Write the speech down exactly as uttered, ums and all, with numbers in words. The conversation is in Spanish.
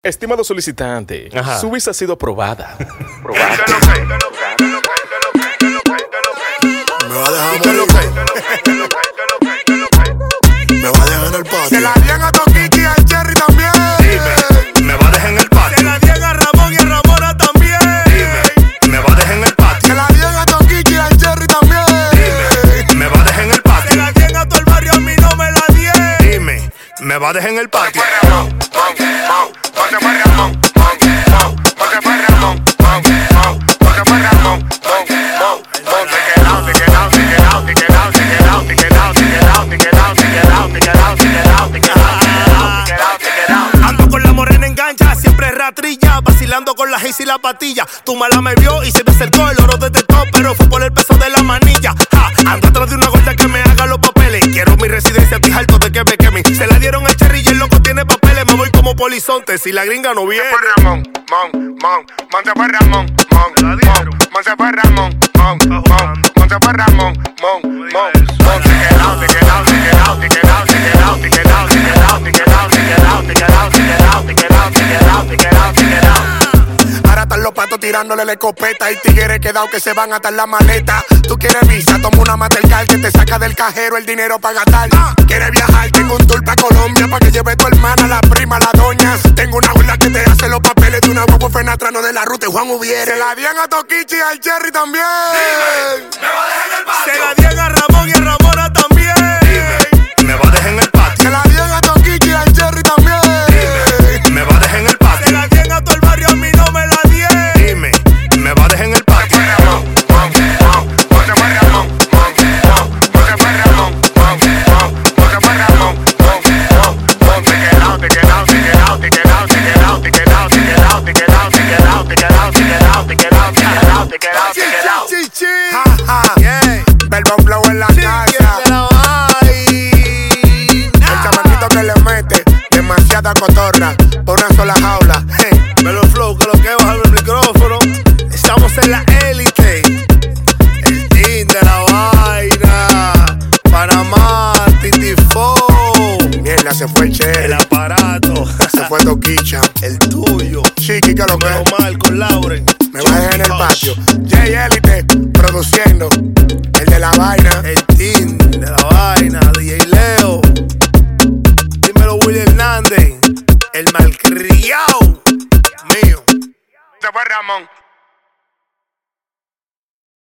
Estimado solicitante, Ajá. su visa ha sido aprobada. Probada. Me va a dejar morir. Me va a dejar en el patio. Se la dieron a Toquichi y al Cherry también. Dime, me va a dejar en el patio. Se la dieron a Ramón y a Ramona también. Dime, me va a dejar en el patio. Se la dieron a Toquichi y al Cherry también. Dime, me va a dejar en el Se patio. la dieron a todo el barrio, a mí no me la dieron. Dime, me va a dejar en el patio. Ando con la morena engancha, siempre ratrilla, vacilando con la Haze y la patilla. Tu mala me vio y se me acercó, el oro detectó, pero fue por el peso de la manilla. Ja, ando atrás de una gorda que me haga los papeles. Quiero mi residencia, estoy harto de que me quemen. Se la dieron al Cherry y el loco tiene papeles. Me voy como polizonte si la gringa no viene. Ramón, mon, mon, monte por Ramón, mon, mon, monte por Ramón, mon, mon, monte por Ramón, mon, mon, mon, take it out, take it out, take it out, take it out, take it out, take it out, take it out, take it out, take it out, take it out, take it out, take it out, take it out, take it out, take it out. Ahora están los patos tirándole la escopeta y tigres quedados que se van a atar la maleta. Tú quieres visa, toma una Mastercard que te saca del cajero el dinero para gastar. Quieres viajar, tengo un tour pa' Colombia pa' que lleve tu hermana, la prima, la doña. Tengo una gorda que te hace los papeles de una guapo fenatrano de la ruta y Juan Ubiere. Se la dieron a Toquichi y al Cherry también. Me va a dejar en el patio. Se la dieron a Ramón y a Ramona también. Dime, me va a dejar en el patio. Se la dieron a Toquichi y al Cherry también. Dime, me va a dejar en el patio. Se la dieron a todo el barrio, a mí no me la dieron. Dime, me va a dejar en el patio. Ramón, mon, mon, monte por Ramón, mon, mon, monte por Ramón, mon, mon, monte por Ramón, mon, mon, mon, take it out, take it out, take it out, take it out, take it out, take it out, take it out, take it out, take it out, take it out, take it out, take it out, take it out, take it out, take it out. Chichi. Ja, ja. Yeah. Verbo flow en la casa. El chamaquito que le mete demasiada cotorra por una sola jaula. Hey. Melo Flow, que lo que baja el micrófono. Estamos en la élite. El team de la vaina. Panamá, Titifo. Mierda, se fue el El Cherry. aparato. Se fue Toquicha. El tuyo. Chiqui, que lo que Omar con Lauren. me va a dejar en el patio. Jay Elite produciendo. El de la vaina. El